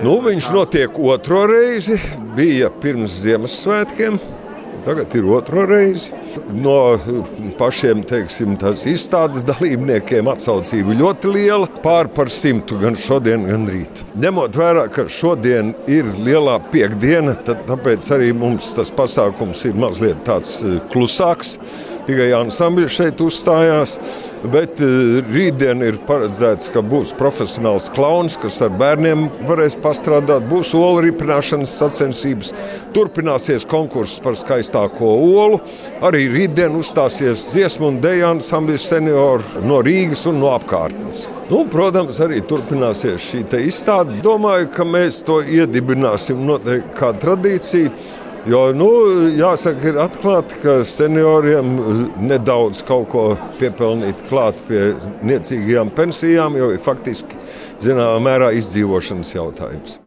Viņš notiek otro reizi, bija pirms Ziemassvētkiem. Tagad ir otro reizi. No pašiem, tās izstādes dalībniekiem atsaucība ļoti liela. Pār par 100 gan šodien, gan rīt. Ņemot vērā, ka šodien ir lielā piekdiena, tāpēc arī mums tas pasākums ir mazliet tāds klusāks. Tikai ansambļi šeit uzstājās, bet rītdien ir paredzēts, ka būs profesionāls klauns, kas ar bērniem varēs pastrādāt, būs olu ripināšanas sacensības, turpināsies konkurss par skaistāko olu, arī rītdien uzstāsies dziesmu un deju ansambļi seniori no Rīgas un no apkārtnes. Protams, arī turpināsies šī te izstāde. Domāju, ka mēs to iedibināsim noteikti kā tradīciju. Jo, jāsaka, ir atklāti, ka senioriem nedaudz kaut ko piepelnīt klāt pie niecīgajām pensijām, jo ir faktiski, zināmā mērā, izdzīvošanas jautājums.